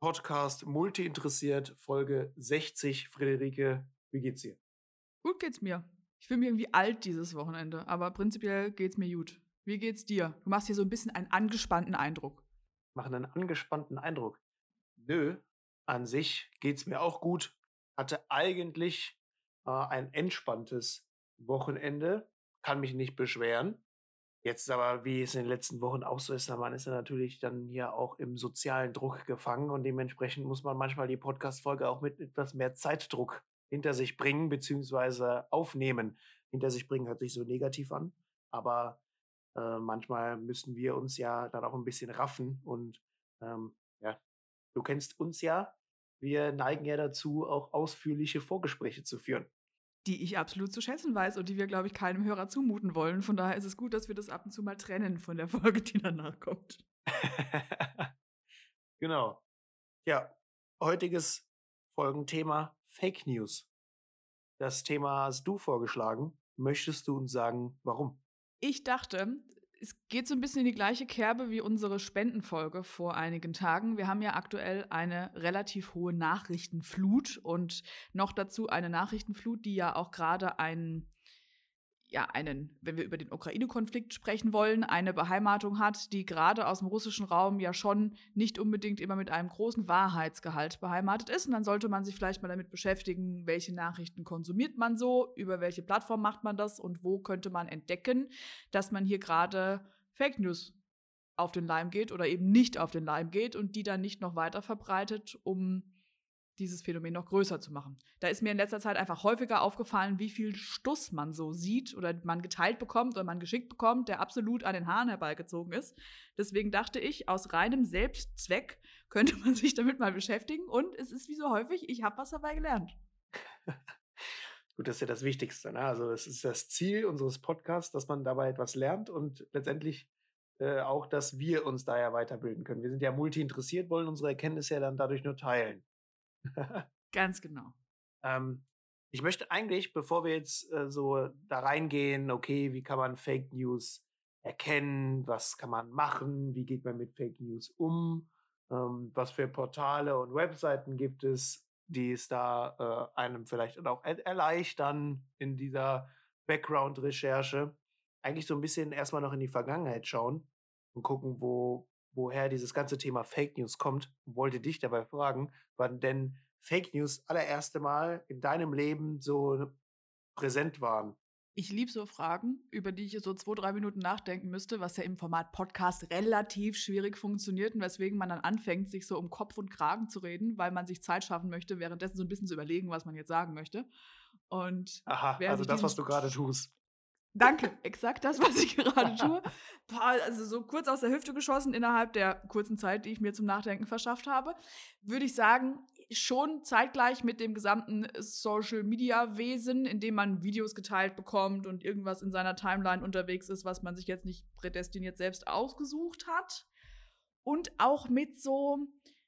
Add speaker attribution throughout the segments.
Speaker 1: Podcast Multi interessiert, Folge 60. Friederike, wie geht's dir?
Speaker 2: Gut geht's mir. Ich fühle mich irgendwie alt dieses Wochenende, aber prinzipiell geht's mir gut. Wie geht's dir? Du machst hier so ein bisschen einen angespannten Eindruck.
Speaker 1: Machen einen angespannten Eindruck. Nö, an sich geht's mir auch gut. Hatte eigentlich ein entspanntes Wochenende, kann mich nicht beschweren. Jetzt aber, wie es in den letzten Wochen auch so ist, man ist ja natürlich dann hier auch im sozialen Druck gefangen und dementsprechend muss man manchmal die Podcast-Folge auch mit etwas mehr Zeitdruck hinter sich bringen, beziehungsweise aufnehmen. Hinter sich bringen hört sich so negativ an, aber manchmal müssen wir uns ja dann auch ein bisschen raffen und ja, du kennst uns ja. Wir neigen ja dazu, auch ausführliche Vorgespräche zu führen.
Speaker 2: Die ich absolut zu schätzen weiß und die wir, glaube ich, keinem Hörer zumuten wollen. Von daher ist es gut, dass wir das ab und zu mal trennen von der Folge, die danach kommt.
Speaker 1: Genau. Ja, heutiges Folgenthema Fake News. Das Thema hast du vorgeschlagen. Möchtest du uns sagen, warum?
Speaker 2: Ich dachte, es geht so ein bisschen in die gleiche Kerbe wie unsere Spendenfolge vor einigen Tagen. Wir haben ja aktuell eine relativ hohe Nachrichtenflut und noch dazu eine Nachrichtenflut, die ja auch gerade wenn wir über den Ukraine-Konflikt sprechen wollen, eine Beheimatung hat, die gerade aus dem russischen Raum ja schon nicht unbedingt immer mit einem großen Wahrheitsgehalt beheimatet ist. Und dann sollte man sich vielleicht mal damit beschäftigen, welche Nachrichten konsumiert man so, über welche Plattform macht man das und wo könnte man entdecken, dass man hier gerade Fake News auf den Leim geht oder eben nicht auf den Leim geht und die dann nicht noch weiter verbreitet, um dieses Phänomen noch größer zu machen. Da ist mir in letzter Zeit einfach häufiger aufgefallen, wie viel Stuss man so sieht oder man geteilt bekommt oder man geschickt bekommt, der absolut an den Haaren herbeigezogen ist. Deswegen dachte ich, aus reinem Selbstzweck könnte man sich damit mal beschäftigen und es ist wie so häufig, ich habe was dabei gelernt.
Speaker 1: Gut, das ist ja das Wichtigste. Ne? Also es ist das Ziel unseres Podcasts, dass man dabei etwas lernt und letztendlich auch, dass wir uns da ja weiterbilden können. Wir sind ja multi interessiert, wollen unsere Erkenntnisse ja dann dadurch nur teilen.
Speaker 2: Ganz genau.
Speaker 1: Ähm, Ich möchte eigentlich, bevor wir jetzt so da reingehen, okay, wie kann man Fake News erkennen, was kann man machen, wie geht man mit Fake News um, was für Portale und Webseiten gibt es, die es da einem vielleicht auch erleichtern in dieser Background-Recherche. Eigentlich so ein bisschen erstmal noch in die Vergangenheit schauen und gucken, woher dieses ganze Thema Fake News kommt. Und wollte dich dabei fragen, wann denn Fake News allererste Mal in deinem Leben so präsent waren?
Speaker 2: Ich liebe so Fragen, über die ich so 2, 3 Minuten nachdenken müsste, was ja im Format Podcast relativ schwierig funktioniert und weswegen man dann anfängt, sich so um Kopf und Kragen zu reden, weil man sich Zeit schaffen möchte, währenddessen so ein bisschen zu überlegen, was man jetzt sagen möchte. Und
Speaker 1: Aha,
Speaker 2: während
Speaker 1: also
Speaker 2: ich
Speaker 1: das, was
Speaker 2: diesen
Speaker 1: du gerade tust.
Speaker 2: Danke, exakt das, was ich gerade tue. Boah, also so kurz aus der Hüfte geschossen innerhalb der kurzen Zeit, die ich mir zum Nachdenken verschafft habe, würde ich sagen, schon zeitgleich mit dem gesamten Social-Media-Wesen, in dem man Videos geteilt bekommt und irgendwas in seiner Timeline unterwegs ist, was man sich jetzt nicht prädestiniert selbst ausgesucht hat. Und auch mit so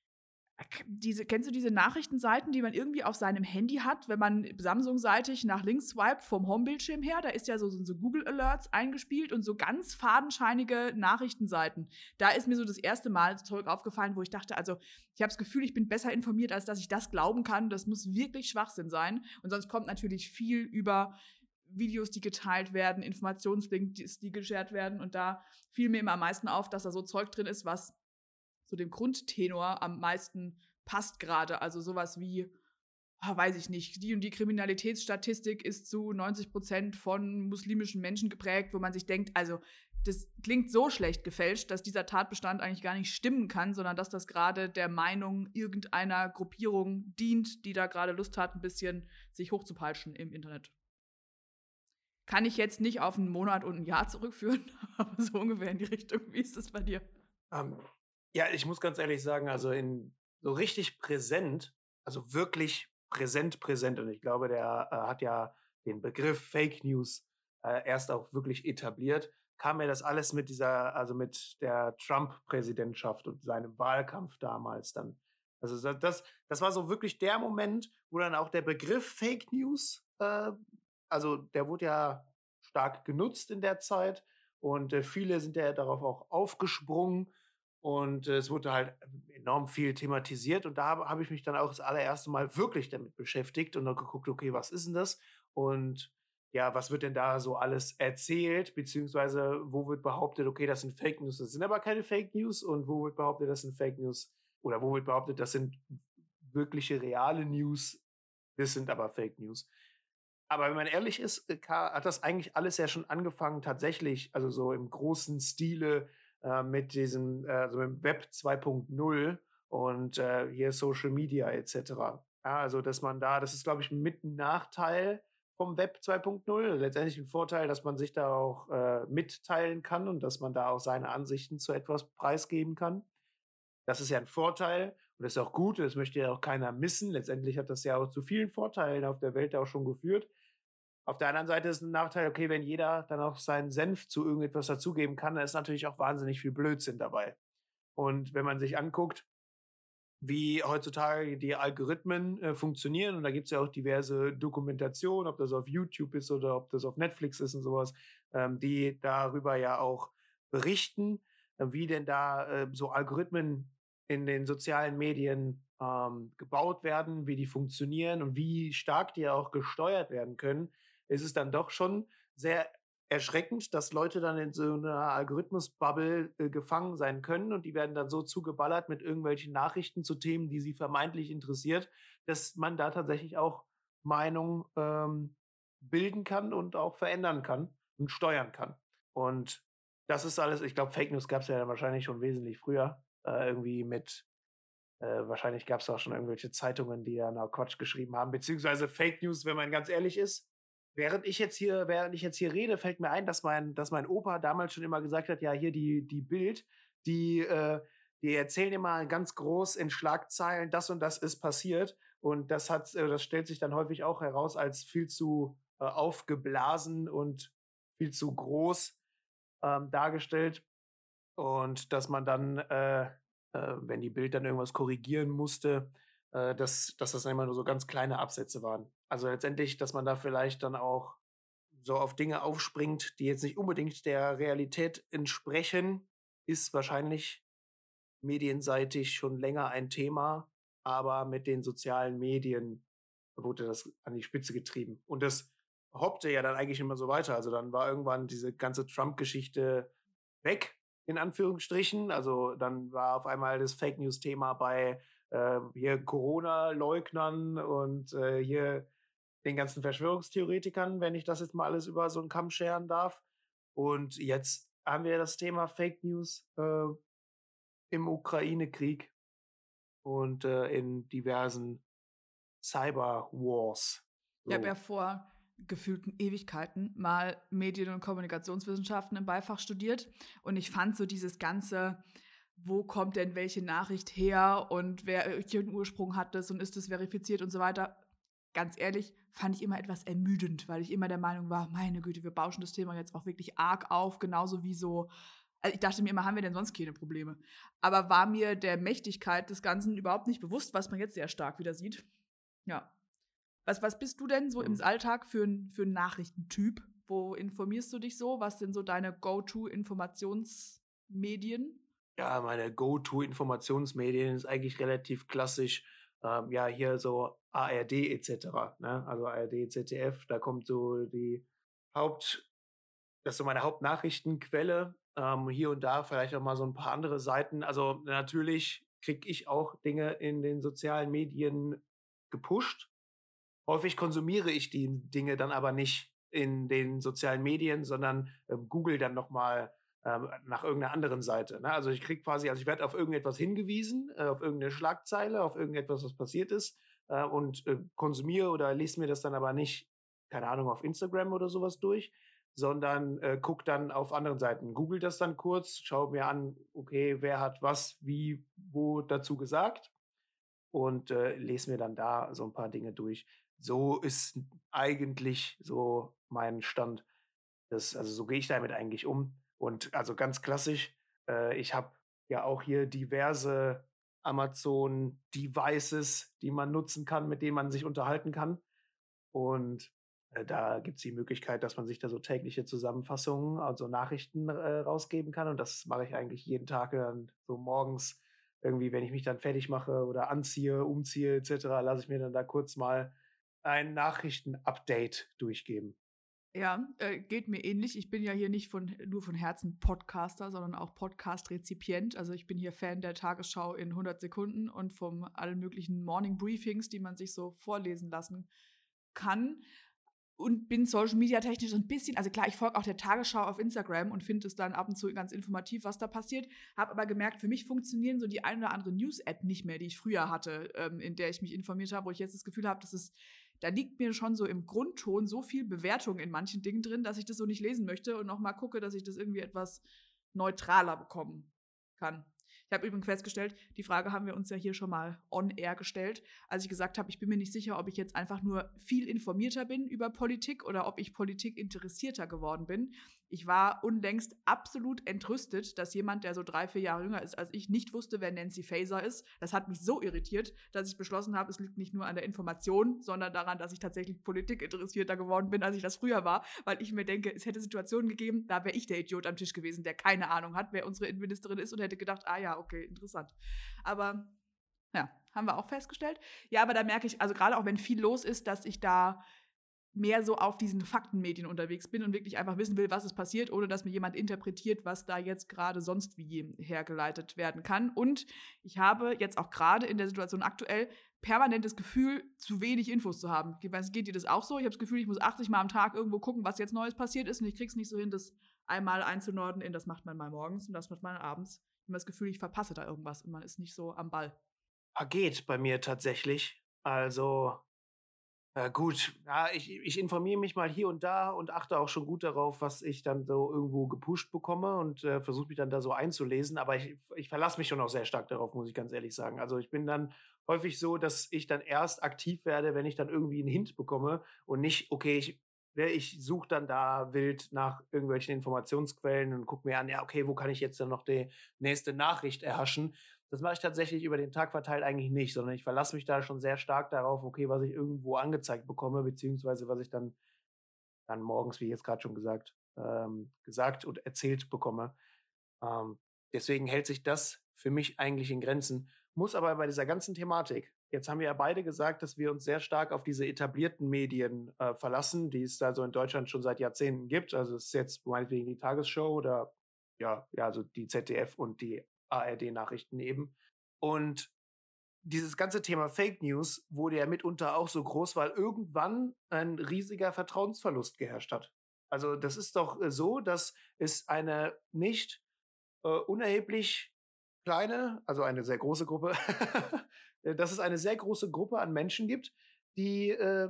Speaker 2: kennst du diese Nachrichtenseiten, die man irgendwie auf seinem Handy hat, wenn man Samsung-seitig nach links swiped vom Homebildschirm her? Da ist ja so Google Alerts eingespielt und so ganz fadenscheinige Nachrichtenseiten. Da ist mir so das erste Mal zurück aufgefallen, wo ich dachte, also ich habe das Gefühl, ich bin besser informiert, als dass ich das glauben kann. Das muss wirklich Schwachsinn sein. Und sonst kommt natürlich viel über Videos, die geteilt werden, Informationslinks, die geshared werden. Und da fiel mir immer am meisten auf, dass da so Zeug drin ist, was so dem Grundtenor am meisten passt gerade. Also sowas wie, weiß ich nicht, die und die Kriminalitätsstatistik ist zu 90% von muslimischen Menschen geprägt, wo man sich denkt, also das klingt so schlecht gefälscht, dass dieser Tatbestand eigentlich gar nicht stimmen kann, sondern dass das gerade der Meinung irgendeiner Gruppierung dient, die da gerade Lust hat, ein bisschen sich hochzupeitschen im Internet. Kann ich jetzt nicht auf einen Monat und ein Jahr zurückführen, aber so ungefähr in die Richtung. Wie ist das bei dir?
Speaker 1: Ähm, ja, ich muss ganz ehrlich sagen, also in so richtig präsent, also wirklich präsent und ich glaube, der hat ja den Begriff Fake News erst auch wirklich etabliert, kam mir das alles mit mit der Trump-Präsidentschaft und seinem Wahlkampf damals dann. Also das war so wirklich der Moment, wo dann auch der Begriff Fake News, also der wurde ja stark genutzt in der Zeit und viele sind ja darauf auch aufgesprungen Und es wurde halt enorm viel thematisiert und da habe ich mich dann auch das allererste Mal wirklich damit beschäftigt und dann geguckt, okay, was ist denn das? Und ja, was wird denn da so alles erzählt, beziehungsweise wo wird behauptet, okay, das sind Fake News, das sind aber keine Fake News und wo wird behauptet, das sind Fake News oder wo wird behauptet, das sind wirkliche reale News, das sind aber Fake News. Aber wenn man ehrlich ist, hat das eigentlich alles ja schon angefangen tatsächlich, also so im großen Stile, mit diesem also im Web 2.0 und, hier Social Media et cetera. Ja, also, dass man da das ist, glaube ich, mit 'n Nachteil vom Web 2.0. Letztendlich ein Vorteil, dass man sich da auch, mitteilen kann und dass man da auch seine Ansichten zu etwas preisgeben kann. Das ist ja ein Vorteil und das ist auch gut, das möchte ja auch keiner missen. Letztendlich hat das ja auch zu vielen Vorteilen auf der Welt auch schon geführt. Auf der anderen Seite ist 'n Nachteil, okay, wenn jeder dann auch seinen Senf zu irgendetwas dazugeben kann, dann ist natürlich auch wahnsinnig viel Blödsinn dabei. Und wenn man sich anguckt, wie heutzutage die Algorithmen, funktionieren, und da gibt's ja auch diverse Dokumentationen, ob das auf YouTube ist oder ob das auf Netflix ist und sowas, die darüber ja auch berichten, wie denn da, so Algorithmen in den sozialen Medien, gebaut werden, wie die funktionieren und wie stark die auch gesteuert werden können, ist es dann doch schon sehr erschreckend, dass Leute dann in so einer Algorithmus-Bubble, gefangen sein können und die werden dann so zugeballert mit irgendwelchen Nachrichten zu Themen, die sie vermeintlich interessiert, dass man da tatsächlich auch Meinung, bilden kann und auch verändern kann und steuern kann. Und das ist alles ich glaube, Fake News gab's ja wahrscheinlich schon wesentlich früher, irgendwie mit wahrscheinlich gab's auch schon irgendwelche Zeitungen, die dann auch Quatsch geschrieben haben, beziehungsweise Fake News, wenn man ganz ehrlich ist. Während ich jetzt hier rede, fällt mir ein, dass mein Opa damals schon immer gesagt hat: „Ja, hier die Bild, die, die erzählen immer ganz groß in Schlagzeilen, das und das ist passiert.“ Und das stellt sich dann häufig auch heraus als viel zu, aufgeblasen und viel zu groß, dargestellt. Und dass man dann, wenn die Bild dann irgendwas korrigieren musste, dass das dann immer nur so ganz kleine Absätze waren. Also letztendlich, dass man da vielleicht dann auch so auf Dinge aufspringt, die jetzt nicht unbedingt der Realität entsprechen, ist wahrscheinlich medienseitig schon länger ein Thema, aber mit den sozialen Medien wurde das an die Spitze getrieben. Und das hoppte ja dann eigentlich immer so weiter. Also dann war irgendwann diese ganze Trump-Geschichte weg, in Anführungsstrichen. Also dann war auf einmal das Fake News-Thema bei hier Corona-Leugnern und hier den ganzen Verschwörungstheoretikern, wenn ich das jetzt mal alles über so einen Kamm scheren darf. Und jetzt haben wir das Thema Fake News im Ukraine-Krieg und in diversen Cyber-Wars.
Speaker 2: Ich habe
Speaker 1: So.
Speaker 2: ja vor gefühlten Ewigkeiten mal Medien- und Kommunikationswissenschaften im Beifach studiert und ich fand so dieses ganze, wo kommt denn welche Nachricht her und welchen Ursprung hat das und ist das verifiziert und so weiter, ganz ehrlich, fand ich immer etwas ermüdend, weil ich immer der Meinung war, meine Güte, wir bauschen das Thema jetzt auch wirklich arg auf, genauso wie so, also ich dachte mir immer, haben wir denn sonst keine Probleme? Aber war mir der Mächtigkeit des Ganzen überhaupt nicht bewusst, was man jetzt sehr stark wieder sieht. Ja. Was bist du denn so im
Speaker 1: Mhm.
Speaker 2: Alltag für 'n Nachrichtentyp? Wo informierst du dich so? Was sind so deine Go-to-Informationsmedien?
Speaker 1: Ja, meine Go-to-Informationsmedien ist eigentlich relativ klassisch. Ja, hier so ARD et cetera, ne? Also ARD, ZDF, da kommt so die Haupt das ist so meine Hauptnachrichtenquelle. Hier und da vielleicht auch mal so ein paar andere Seiten. Also, natürlich kriege ich auch Dinge in den sozialen Medien gepusht. Häufig konsumiere ich die Dinge dann aber nicht in den sozialen Medien, sondern, google dann noch mal, nach irgendeiner anderen Seite, ne? Also, ich werde auf irgendetwas hingewiesen, auf irgendeine Schlagzeile, auf irgendetwas, was passiert ist, und, konsumiere oder lese mir das dann aber nicht, keine Ahnung, auf Instagram oder sowas durch, sondern, gucke dann auf anderen Seiten. Google das dann kurz, schaue mir an, okay, wer hat was, wie, wo dazu gesagt und, lese mir dann da so ein paar Dinge durch. So ist eigentlich so mein Stand. So gehe ich damit eigentlich um. Und also ganz klassisch, ich habe ja auch hier diverse Amazon-Devices, die man nutzen kann, mit denen man sich unterhalten kann. Und Da gibt es die Möglichkeit, dass man sich da so tägliche Zusammenfassungen, also Nachrichten rausgeben kann. Und das mache ich eigentlich jeden Tag dann so morgens irgendwie, wenn ich mich dann fertig mache oder anziehe, umziehe etc., lasse ich mir dann da kurz mal ein Nachrichten-Update durchgeben.
Speaker 2: Ja, geht mir ähnlich. Ich bin ja hier nicht nur von Herzen Podcaster, sondern auch Podcast-Rezipient. Also ich bin hier Fan der Tagesschau in 100 Sekunden und von allen möglichen Morning Briefings, die man sich so vorlesen lassen kann. Und bin Social Media technisch so ein bisschen, also klar, ich folge auch der Tagesschau auf Instagram und finde es dann ab und zu ganz informativ, was da passiert. Habe aber gemerkt, für mich funktionieren so die ein oder andere News-App nicht mehr, die ich früher hatte, in der ich mich informiert habe, wo ich jetzt das Gefühl habe, da liegt mir schon so im Grundton so viel Bewertung in manchen Dingen drin, dass ich das so nicht lesen möchte und nochmal gucke, dass ich das irgendwie etwas neutraler bekommen kann. Ich habe übrigens festgestellt, die Frage haben wir uns ja hier schon mal on-air gestellt, als ich gesagt habe, ich bin mir nicht sicher, ob ich jetzt einfach nur viel informierter bin über Politik oder ob ich Politik interessierter geworden bin. Ich war unlängst absolut entrüstet, dass jemand, der so 3, 4 Jahre jünger ist als ich, nicht wusste, wer Nancy Faeser ist. Das hat mich so irritiert, dass ich beschlossen habe, es liegt nicht nur an der Information, sondern daran, dass ich tatsächlich Politik interessierter geworden bin, als ich das früher war, weil ich mir denke, es hätte Situationen gegeben, da wäre ich der Idiot am Tisch gewesen, der keine Ahnung hat, wer unsere Innenministerin ist und hätte gedacht, ah ja, okay, interessant. Aber ja, haben wir auch festgestellt. Ja, aber da merke ich, also gerade auch wenn viel los ist, dass ich da mehr so auf diesen Faktenmedien unterwegs bin und wirklich einfach wissen will, was ist passiert, ohne dass mir jemand interpretiert, was da jetzt gerade sonst wie hergeleitet werden kann. Und ich habe jetzt auch gerade in der Situation aktuell permanent das Gefühl, zu wenig Infos zu haben. Geht dir das auch so? Ich habe das Gefühl, ich muss 80 Mal am Tag irgendwo gucken, was jetzt Neues passiert ist und ich krieg's nicht so hin, das einmal einzunordnen in, das macht man mal morgens und das macht man abends. Ich habe das Gefühl, ich verpasse da irgendwas und man ist nicht so am Ball.
Speaker 1: Geht bei mir tatsächlich. Also gut, ja, ich informiere mich mal hier und da und achte auch schon gut darauf, was ich dann so irgendwo gepusht bekomme und versuche mich dann da so einzulesen. Aber ich verlasse mich schon auch sehr stark darauf, muss ich ganz ehrlich sagen. Also ich bin dann häufig so, dass ich dann erst aktiv werde, wenn ich dann irgendwie einen Hint bekomme und nicht, okay, ich suche dann da wild nach irgendwelchen Informationsquellen und gucke mir an, ja, okay, wo kann ich jetzt dann noch die nächste Nachricht erhaschen? Das mache ich tatsächlich über den Tag verteilt eigentlich nicht, sondern ich verlasse mich da schon sehr stark darauf, okay, was ich irgendwo angezeigt bekomme, beziehungsweise was ich dann morgens, wie jetzt gerade schon gesagt und erzählt bekomme. Ähm, Deswegen hält sich das für mich eigentlich in Grenzen. Muss aber bei dieser ganzen Thematik, jetzt haben wir ja beide gesagt, dass wir uns sehr stark auf diese etablierten Medien verlassen, die es also in Deutschland schon seit Jahrzehnten gibt. Also es ist jetzt meinetwegen die Tagesschau oder ja, also die ZDF und die ARD-Nachrichten eben. Und dieses ganze Thema Fake News wurde ja mitunter auch so groß, weil irgendwann ein riesiger Vertrauensverlust geherrscht hat. Also das ist doch so, dass es eine nicht unerheblich kleine, also eine sehr große Gruppe, dass es eine sehr große Gruppe an Menschen gibt, die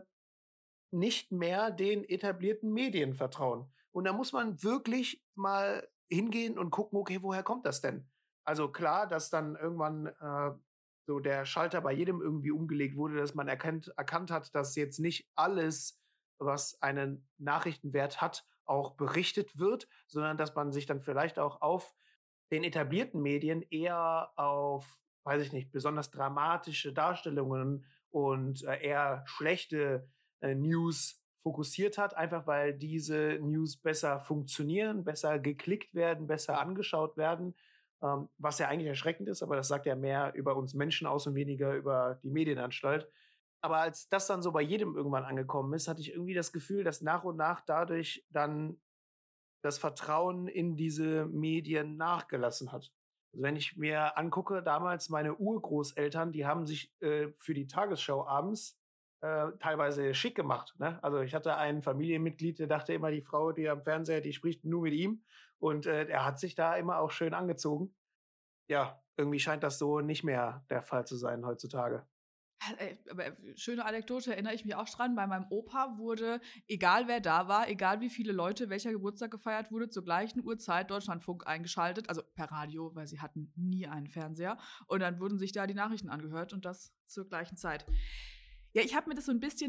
Speaker 1: nicht mehr den etablierten Medien vertrauen. Und da muss man wirklich mal hingehen und gucken, okay, woher kommt das denn? Also klar, dass dann irgendwann so der Schalter bei jedem irgendwie umgelegt wurde, dass man erkannt hat, dass jetzt nicht alles, was einen Nachrichtenwert hat, auch berichtet wird, sondern dass man sich dann vielleicht auch auf den etablierten Medien eher auf, weiß ich nicht, besonders dramatische Darstellungen und eher schlechte News fokussiert hat, einfach weil diese News besser funktionieren, besser geklickt werden, besser angeschaut werden, was ja eigentlich erschreckend ist, aber das sagt ja mehr über uns Menschen aus und weniger über die Medienanstalt. Aber als das dann so bei jedem irgendwann angekommen ist, hatte ich irgendwie das Gefühl, dass nach und nach dadurch dann das Vertrauen in diese Medien nachgelassen hat. Also wenn ich mir angucke, damals meine Urgroßeltern, die haben sich für die Tagesschau abends teilweise schick gemacht. Ne? Also ich hatte ein Familienmitglied, der dachte immer, die Frau, die am Fernseher, die spricht nur mit ihm. Und er hat sich da immer auch schön angezogen. Ja, irgendwie scheint das so nicht mehr der Fall zu sein heutzutage.
Speaker 2: Aber schöne Anekdote, erinnere ich mich auch dran. Bei meinem Opa wurde, egal wer da war, egal wie viele Leute, welcher Geburtstag gefeiert wurde, zur gleichen Uhrzeit Deutschlandfunk eingeschaltet, also per Radio, weil sie hatten nie einen Fernseher. Und dann wurden sich da die Nachrichten angehört und das zur gleichen Zeit. Ja, ich habe mir das so ein bisschen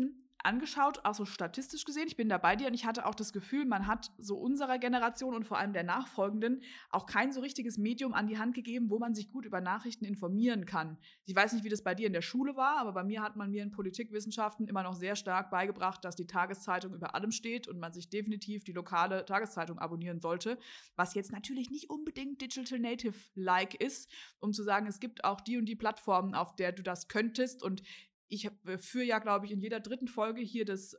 Speaker 2: angeschaut, auch so statistisch gesehen. Ich bin da bei dir und ich hatte auch das Gefühl, man hat so unserer Generation und vor allem der nachfolgenden auch kein so richtiges Medium an die Hand gegeben, wo man sich gut über Nachrichten informieren kann. Ich weiß nicht, wie das bei dir in der Schule war, aber bei mir hat man mir in Politikwissenschaften immer noch sehr stark beigebracht, dass die Tageszeitung über allem steht und man sich definitiv die lokale Tageszeitung abonnieren sollte, was jetzt natürlich nicht unbedingt Digital Native-like ist, um zu sagen, es gibt auch die und die Plattformen, auf der du das könntest. Und ich führe ja, glaube ich, in jeder 3. Folge hier das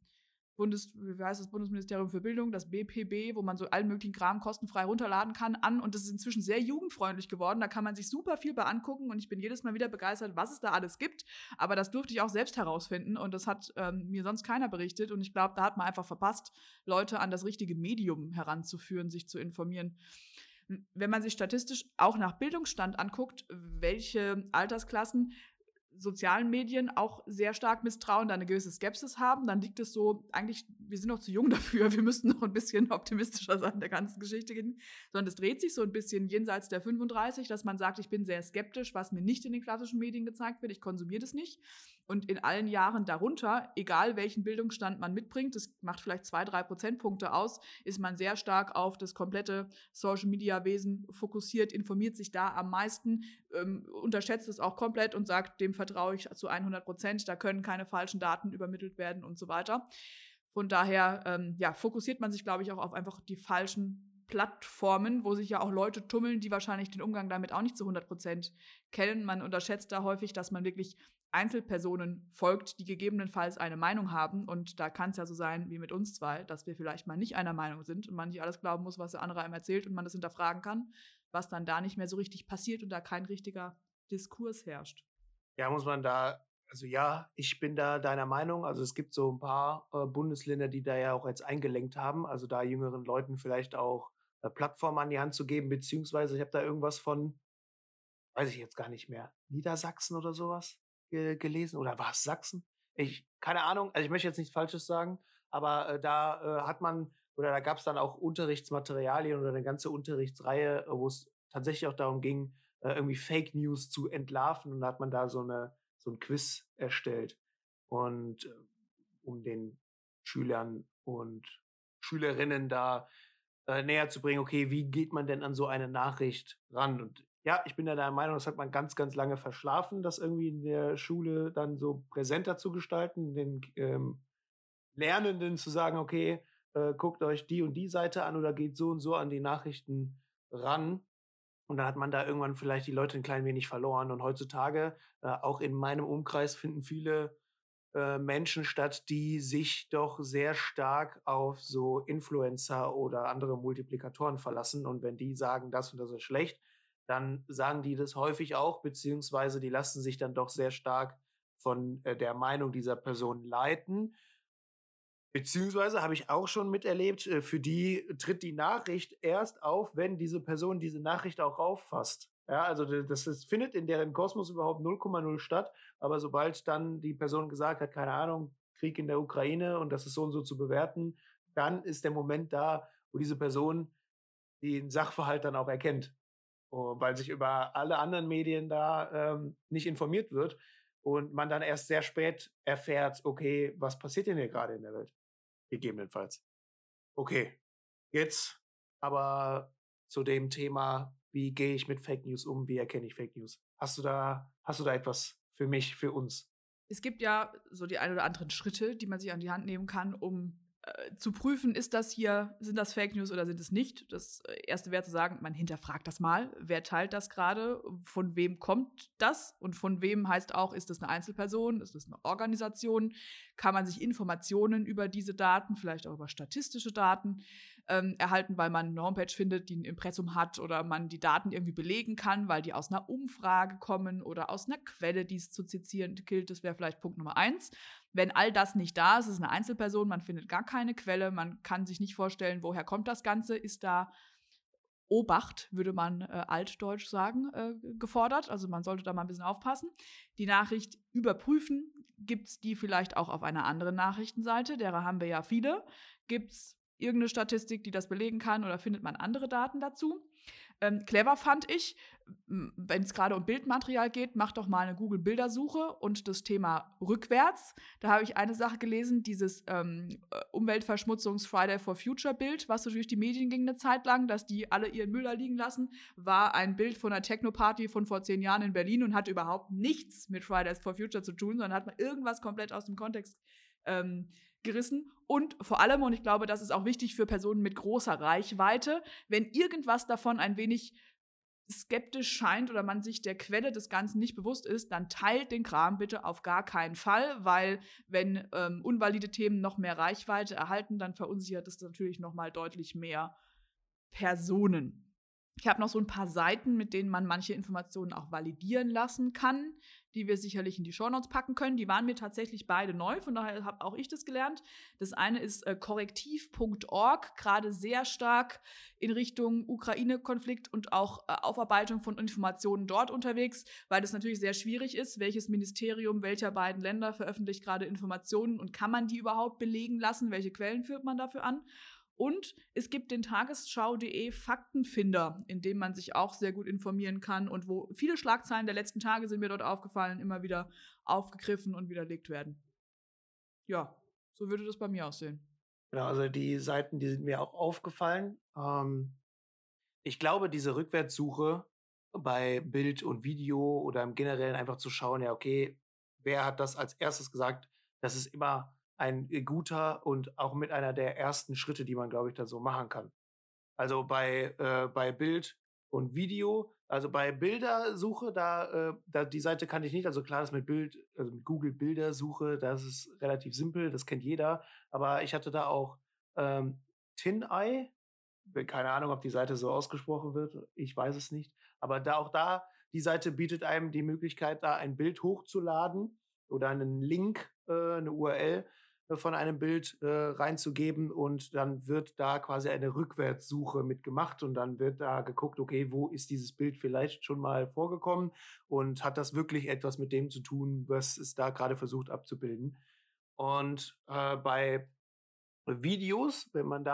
Speaker 2: Bundesministerium für Bildung, das BPB, wo man so allen möglichen Kram kostenfrei runterladen kann, an. Und das ist inzwischen sehr jugendfreundlich geworden. Da kann man sich super viel bei angucken. Und ich bin jedes Mal wieder begeistert, was es da alles gibt. Aber das durfte ich auch selbst herausfinden. Und das hat mir sonst keiner berichtet. Und ich glaube, da hat man einfach verpasst, Leute an das richtige Medium heranzuführen, sich zu informieren. Wenn man sich statistisch auch nach Bildungsstand anguckt, welche Altersklassen sozialen Medien auch sehr stark misstrauen, da eine gewisse Skepsis haben, dann liegt es so, eigentlich, wir sind noch zu jung dafür, wir müssten noch ein bisschen optimistischer sein der ganzen Geschichte, sondern es dreht sich so ein bisschen jenseits der 35, dass man sagt, ich bin sehr skeptisch, was mir nicht in den klassischen Medien gezeigt wird, ich konsumiere das nicht. Und in allen Jahren darunter, egal welchen Bildungsstand man mitbringt, das macht vielleicht 2-3 Prozentpunkte aus, ist man sehr stark auf das komplette Social-Media-Wesen fokussiert, informiert sich da am meisten, unterschätzt es auch komplett und sagt, dem vertraue ich zu 100%, da können keine falschen Daten übermittelt werden und so weiter. Von daher fokussiert man sich, glaube ich, auch auf einfach die falschen Plattformen, wo sich ja auch Leute tummeln, die wahrscheinlich den Umgang damit auch nicht zu 100% kennen. Man unterschätzt da häufig, dass man wirklich Einzelpersonen folgt, die gegebenenfalls eine Meinung haben. Und da kann es ja so sein, wie mit uns zwei, dass wir vielleicht mal nicht einer Meinung sind und man nicht alles glauben muss, was der andere einem erzählt und man das hinterfragen kann, was dann da nicht mehr so richtig passiert und da kein richtiger Diskurs herrscht.
Speaker 1: Ja, muss man da, also ja, ich bin da deiner Meinung. Also es gibt so ein paar Bundesländer, die da ja auch jetzt eingelenkt haben, also da jüngeren Leuten vielleicht auch Plattformen an die Hand zu geben, beziehungsweise ich habe da irgendwas von, weiß ich jetzt gar nicht mehr, Niedersachsen oder sowas gelesen oder war es Sachsen? Keine Ahnung, also ich möchte jetzt nichts Falsches sagen, aber da hat man oder da gab es dann auch Unterrichtsmaterialien oder eine ganze Unterrichtsreihe, wo es tatsächlich auch darum ging, irgendwie Fake News zu entlarven und da hat man da so ein Quiz erstellt und um den Schülern und Schülerinnen da näher zu bringen, okay, wie geht man denn an so eine Nachricht ran? Und ja, ich bin da der Meinung, das hat man ganz, ganz lange verschlafen, das irgendwie in der Schule dann so präsenter zu gestalten, den Lernenden zu sagen, okay, guckt euch die und die Seite an oder geht so und so an die Nachrichten ran. Und dann hat man da irgendwann vielleicht die Leute ein klein wenig verloren. Und heutzutage, auch in meinem Umkreis, finden viele Menschen statt, die sich doch sehr stark auf so Influencer oder andere Multiplikatoren verlassen. Und wenn die sagen, das und das ist schlecht, dann sagen die das häufig auch, beziehungsweise die lassen sich dann doch sehr stark von der Meinung dieser Person leiten. Beziehungsweise habe ich auch schon miterlebt, für die tritt die Nachricht erst auf, wenn diese Person diese Nachricht auch auffasst. Ja, also das findet in deren Kosmos überhaupt 0,0 statt. Aber sobald dann die Person gesagt hat, keine Ahnung, Krieg in der Ukraine und das ist so und so zu bewerten, dann ist der Moment da, wo diese Person den Sachverhalt dann auch erkennt. Weil sich über alle anderen Medien da nicht informiert wird und man dann erst sehr spät erfährt, okay, was passiert denn hier gerade in der Welt? Gegebenenfalls. Okay, jetzt aber zu dem Thema, wie gehe ich mit Fake News um, wie erkenne ich Fake News? Hast du da etwas für mich, für uns?
Speaker 2: Es gibt ja so die ein oder anderen Schritte, die man sich an die Hand nehmen kann, um zu prüfen, sind das Fake News oder sind es nicht? Das erste wäre zu sagen, man hinterfragt das mal. Wer teilt das gerade? Von wem kommt das? Und von wem heißt auch, ist das eine Einzelperson? Ist das eine Organisation? Kann man sich Informationen über diese Daten, vielleicht auch über statistische Daten, erhalten, weil man eine Homepage findet, die ein Impressum hat oder man die Daten irgendwie belegen kann, weil die aus einer Umfrage kommen oder aus einer Quelle, die es zu zitieren gilt. Das wäre vielleicht Punkt Nummer 1. Wenn all das nicht da ist, ist es eine Einzelperson, man findet gar keine Quelle, man kann sich nicht vorstellen, woher kommt das Ganze, ist da Obacht, würde man altdeutsch sagen, gefordert. Also man sollte da mal ein bisschen aufpassen. Die Nachricht überprüfen, gibt es die vielleicht auch auf einer anderen Nachrichtenseite, derer haben wir ja viele. Gibt es irgendeine Statistik, die das belegen kann oder findet man andere Daten dazu? Clever fand ich, wenn es gerade um Bildmaterial geht, mach doch mal eine Google-Bildersuche und das Thema rückwärts. Da habe ich eine Sache gelesen, dieses Umweltverschmutzungs-Friday for Future-Bild, was so durch die Medien ging eine Zeit lang, dass die alle ihren Müll da liegen lassen, war ein Bild von einer Techno-Party von vor 10 Jahren in Berlin und hat überhaupt nichts mit Fridays for Future zu tun, sondern hat man irgendwas komplett aus dem Kontext gerissen. Und vor allem, und ich glaube, das ist auch wichtig für Personen mit großer Reichweite, wenn irgendwas davon ein wenig skeptisch scheint oder man sich der Quelle des Ganzen nicht bewusst ist, dann teilt den Kram bitte auf gar keinen Fall, weil wenn unvalide Themen noch mehr Reichweite erhalten, dann verunsichert es natürlich noch mal deutlich mehr Personen. Ich habe noch so ein paar Seiten, mit denen man manche Informationen auch validieren lassen kann, die wir sicherlich in die Shownotes packen können. Die waren mir tatsächlich beide neu, von daher habe auch ich das gelernt. Das eine ist korrektiv.org, gerade sehr stark in Richtung Ukraine-Konflikt und auch Aufarbeitung von Informationen dort unterwegs, weil das natürlich sehr schwierig ist, welches Ministerium welcher beiden Länder veröffentlicht gerade Informationen und kann man die überhaupt belegen lassen, welche Quellen führt man dafür an? Und es gibt den Tagesschau.de Faktenfinder, in dem man sich auch sehr gut informieren kann und wo viele Schlagzeilen der letzten Tage sind mir dort aufgefallen, immer wieder aufgegriffen und widerlegt werden. Ja, so würde das bei mir aussehen.
Speaker 1: Genau, also die Seiten, die sind mir auch aufgefallen. Ich glaube, diese Rückwärtssuche bei Bild und Video oder im Generellen einfach zu schauen, ja, okay, wer hat das als erstes gesagt, das ist immer ein guter und auch mit einer der ersten Schritte, die man, glaube ich, da so machen kann. Also bei Bild und Video, also bei Bildersuche, da die Seite kannte ich nicht. Also klar, das mit mit Google Bildersuche, das ist relativ simpel, das kennt jeder. Aber ich hatte da auch TinEye, keine Ahnung, ob die Seite so ausgesprochen wird, ich weiß es nicht. Aber die Seite bietet einem die Möglichkeit, da ein Bild hochzuladen oder einen Link, eine URL von einem Bild reinzugeben und dann wird da quasi eine Rückwärtssuche mitgemacht und dann wird da geguckt, okay, wo ist dieses Bild vielleicht schon mal vorgekommen und hat das wirklich etwas mit dem zu tun, was es da gerade versucht abzubilden. Und bei Videos, wenn man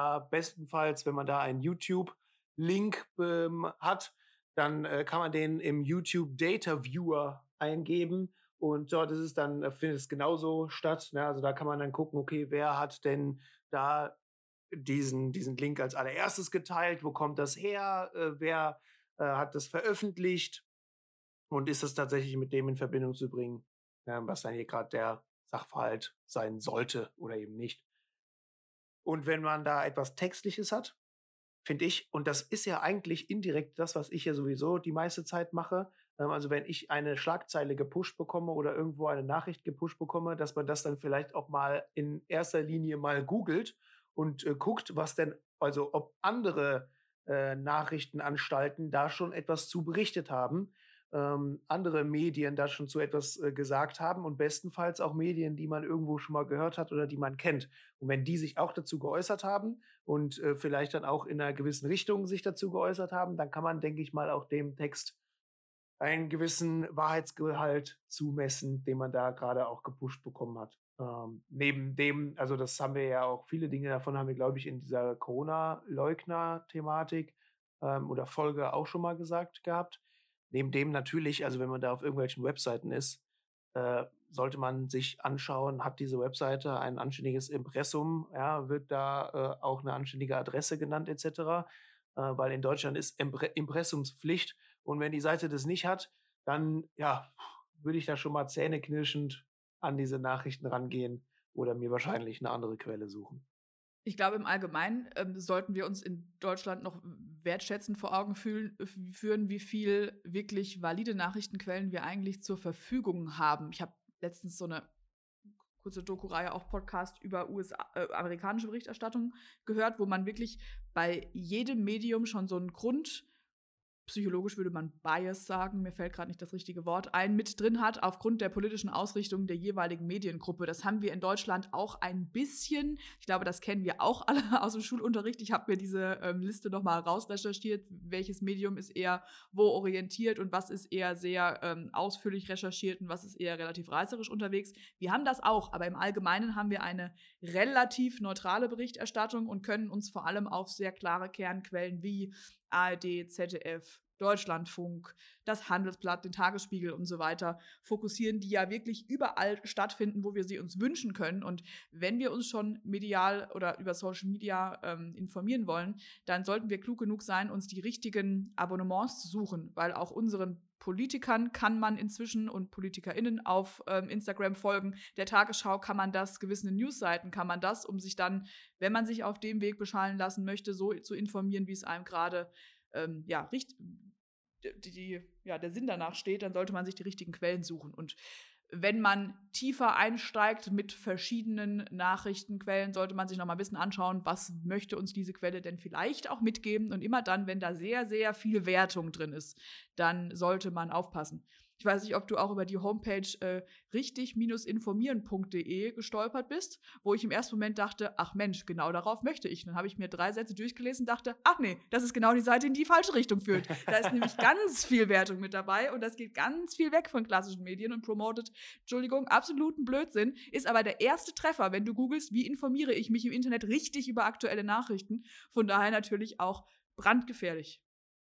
Speaker 1: da einen YouTube-Link hat, dann kann man den im YouTube Data Viewer eingeben und dort ist es dann, findet es genauso statt. Ne? Also da kann man dann gucken, okay, wer hat denn da diesen Link als allererstes geteilt, wo kommt das her, wer hat das veröffentlicht und ist das tatsächlich mit dem in Verbindung zu bringen, was dann hier gerade der Sachverhalt sein sollte oder eben nicht. Und wenn man da etwas Textliches hat, finde ich, und das ist ja eigentlich indirekt das, was ich ja sowieso die meiste Zeit mache, also wenn ich eine Schlagzeile gepusht bekomme oder irgendwo eine Nachricht gepusht bekomme, dass man das dann vielleicht auch mal in erster Linie mal googelt und guckt, was denn, also ob andere Nachrichtenanstalten da schon etwas zu berichtet haben, andere Medien da schon zu etwas gesagt haben und bestenfalls auch Medien, die man irgendwo schon mal gehört hat oder die man kennt. Und wenn die sich auch dazu geäußert haben und vielleicht dann auch in einer gewissen Richtung sich dazu geäußert haben, dann kann man, denke ich mal, auch dem Text einen gewissen Wahrheitsgehalt zumessen, den man da gerade auch gepusht bekommen hat. Neben dem, also das haben wir ja auch, viele Dinge davon haben wir, glaube ich, in dieser Corona-Leugner-Thematik oder Folge auch schon mal gesagt gehabt. Neben dem natürlich, also wenn man da auf irgendwelchen Webseiten ist, sollte man sich anschauen, hat diese Webseite ein anständiges Impressum, ja, wird da auch eine anständige Adresse genannt etc., weil in Deutschland ist Impressumspflicht und wenn die Seite das nicht hat, dann ja, würde ich da schon mal zähneknirschend an diese Nachrichten rangehen oder mir wahrscheinlich eine andere Quelle suchen.
Speaker 2: Ich glaube, im Allgemeinen sollten wir uns in Deutschland noch wertschätzend vor Augen führen, wie viel wirklich valide Nachrichtenquellen wir eigentlich zur Verfügung haben. Ich habe letztens so eine kurze Doku-Reihe, auch Podcast über amerikanische Berichterstattung gehört, wo man wirklich bei jedem Medium schon so einen psychologisch würde man Bias sagen, mir fällt gerade nicht das richtige Wort ein, mit drin hat, aufgrund der politischen Ausrichtung der jeweiligen Mediengruppe. Das haben wir in Deutschland auch ein bisschen. Ich glaube, das kennen wir auch alle aus dem Schulunterricht. Ich habe mir diese Liste nochmal rausrecherchiert, welches Medium ist eher wo orientiert und was ist eher sehr ausführlich recherchiert und was ist eher relativ reißerisch unterwegs. Wir haben das auch, aber im Allgemeinen haben wir eine relativ neutrale Berichterstattung und können uns vor allem auf sehr klare Kernquellen wie ARD, ZDF, Deutschlandfunk, das Handelsblatt, den Tagesspiegel und so weiter fokussieren, die ja wirklich überall stattfinden, wo wir sie uns wünschen können. Und wenn wir uns schon medial oder über Social Media informieren wollen, dann sollten wir klug genug sein, uns die richtigen Abonnements zu suchen, weil auch unseren Politikern kann man inzwischen und PolitikerInnen auf Instagram folgen. Der Tagesschau kann man das, gewissen Newsseiten kann man das, um sich dann, wenn man sich auf dem Weg beschallen lassen möchte, so zu informieren, wie es einem gerade der Sinn danach steht, dann sollte man sich die richtigen Quellen suchen. Und wenn man tiefer einsteigt mit verschiedenen Nachrichtenquellen, sollte man sich noch mal ein bisschen anschauen, was möchte uns diese Quelle denn vielleicht auch mitgeben. Und immer dann, wenn da sehr, sehr viel Wertung drin ist, dann sollte man aufpassen. Ich weiß nicht, ob du auch über die Homepage richtig-informieren.de gestolpert bist, wo ich im ersten Moment dachte, ach Mensch, genau darauf möchte ich. Dann habe ich mir 3 Sätze durchgelesen und dachte, ach nee, das ist genau die Seite, in die falsche Richtung führt. Da ist nämlich ganz viel Wertung mit dabei und das geht ganz viel weg von klassischen Medien und promotet, Entschuldigung, absoluten Blödsinn, ist aber der erste Treffer, wenn du googelst, wie informiere ich mich im Internet richtig über aktuelle Nachrichten. Von daher natürlich auch brandgefährlich.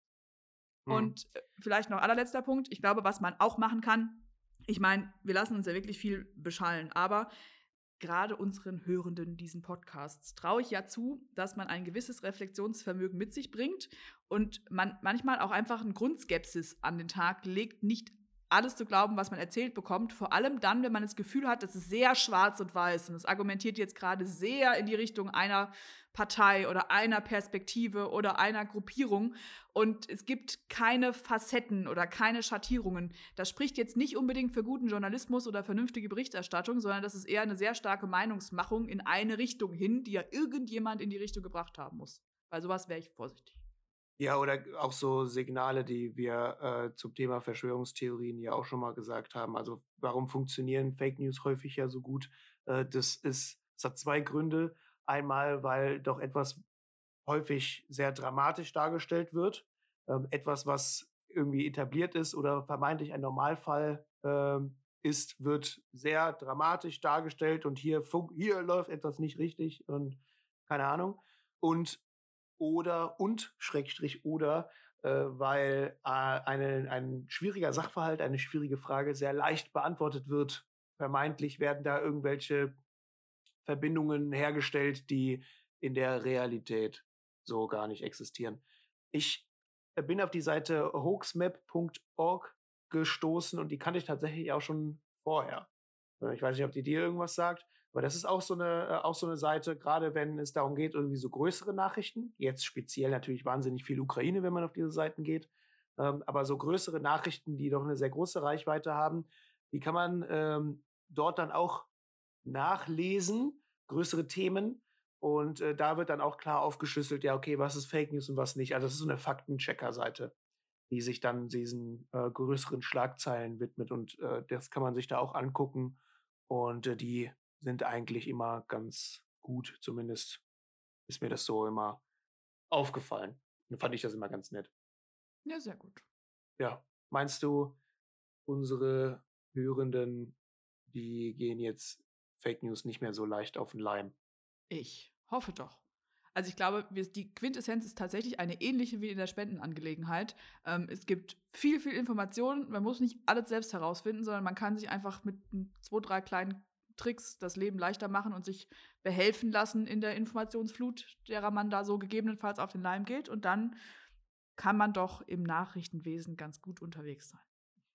Speaker 2: Und vielleicht noch allerletzter Punkt. Ich glaube, was man auch machen kann, ich meine, wir lassen uns ja wirklich viel beschallen, aber gerade unseren Hörenden diesen Podcasts traue ich ja zu, dass man ein gewisses Reflexionsvermögen mit sich bringt und man manchmal auch einfach eine Grundskepsis an den Tag legt, nicht alles zu glauben, was man erzählt bekommt, vor allem dann, wenn man das Gefühl hat, das ist sehr schwarz und weiß und es argumentiert jetzt gerade sehr in die Richtung einer Partei oder einer Perspektive oder einer Gruppierung und es gibt keine Facetten oder keine Schattierungen. Das spricht jetzt nicht unbedingt für guten Journalismus oder vernünftige Berichterstattung, sondern das ist eher eine sehr starke Meinungsmachung in eine Richtung hin, die ja irgendjemand in die Richtung gebracht haben muss. Bei sowas wäre ich vorsichtig.
Speaker 1: Ja, oder auch so Signale, die wir zum Thema Verschwörungstheorien ja auch schon mal gesagt haben. Also warum funktionieren Fake News häufig ja so gut? Es hat 2 Gründe. Einmal, weil doch etwas häufig sehr dramatisch dargestellt wird. Etwas, was irgendwie etabliert ist oder vermeintlich ein Normalfall ist, wird sehr dramatisch dargestellt und hier läuft etwas nicht richtig und keine Ahnung. Und Schrägstrich weil ein schwieriger Sachverhalt, eine schwierige Frage sehr leicht beantwortet wird. Vermeintlich werden da irgendwelche Verbindungen hergestellt, die in der Realität so gar nicht existieren. Ich bin auf die Seite hoaxmap.org gestoßen und die kannte ich tatsächlich auch schon vorher. Ich weiß nicht, ob die dir irgendwas sagt, aber das ist auch so 'ne Seite, gerade wenn es darum geht, irgendwie so größere Nachrichten, jetzt speziell natürlich wahnsinnig viel Ukraine, wenn man auf diese Seiten geht, aber so größere Nachrichten, die doch eine sehr große Reichweite haben, die kann man, dort dann auch nachlesen, größere Themen. Und da wird dann auch klar aufgeschlüsselt, ja, okay, was ist Fake News und was nicht. Also das ist so eine Faktenchecker-Seite, die sich dann diesen größeren Schlagzeilen widmet. Und das kann man sich da auch angucken. Und die sind eigentlich immer ganz gut. Zumindest ist mir das so immer aufgefallen. Dann fand ich das immer ganz nett.
Speaker 2: Ja, sehr gut.
Speaker 1: Ja, meinst du, unsere Hörenden, die gehen jetzt Fake News nicht mehr so leicht auf den Leim?
Speaker 2: Ich hoffe doch. Also ich glaube, die Quintessenz ist tatsächlich eine ähnliche wie in der Spendenangelegenheit. Es gibt viel, viel Information. Man muss nicht alles selbst herausfinden, sondern man kann sich einfach mit 2, 3 kleinen Tricks das Leben leichter machen und sich behelfen lassen in der Informationsflut, derer man da so gegebenenfalls auf den Leim geht. Und dann kann man doch im Nachrichtenwesen ganz gut unterwegs sein.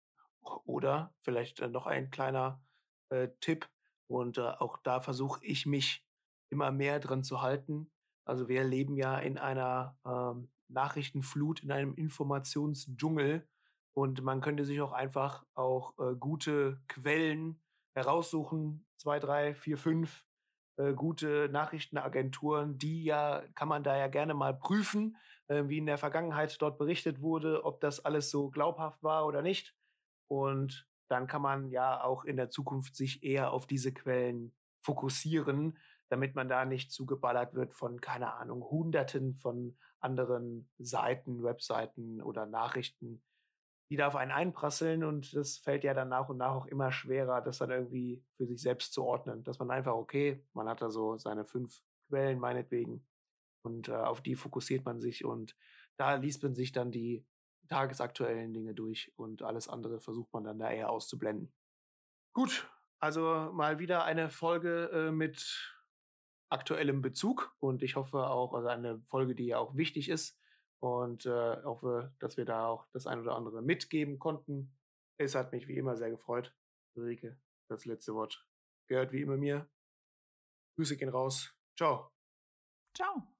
Speaker 1: Oder vielleicht noch ein kleiner Tipp und auch da versuche ich mich immer mehr dran zu halten. Also wir leben ja in einer Nachrichtenflut, in einem Informationsdschungel und man könnte sich auch einfach auch gute Quellen heraussuchen, 2, 3, 4, 5 gute Nachrichtenagenturen, die ja kann man da ja gerne mal prüfen, wie in der Vergangenheit dort berichtet wurde, ob das alles so glaubhaft war oder nicht. Und dann kann man ja auch in der Zukunft sich eher auf diese Quellen fokussieren, damit man da nicht zugeballert wird von, keine Ahnung, Hunderten von anderen Seiten, Webseiten oder Nachrichten, die da auf einen einprasseln. Und das fällt ja dann nach und nach auch immer schwerer, das dann irgendwie für sich selbst zu ordnen. Dass man einfach, okay, man hat da so seine 5 Quellen meinetwegen und auf die fokussiert man sich und Da liest man sich dann die tagesaktuellen Dinge durch und alles andere versucht man dann da eher auszublenden. Gut, also mal wieder eine Folge, mit aktuellem Bezug und ich hoffe auch also eine Folge, die ja auch wichtig ist und, hoffe, dass wir da auch das ein oder andere mitgeben konnten. Es hat mich wie immer sehr gefreut. Ulrike, das letzte Wort gehört wie immer mir. Grüße gehen raus. Ciao.
Speaker 2: Ciao.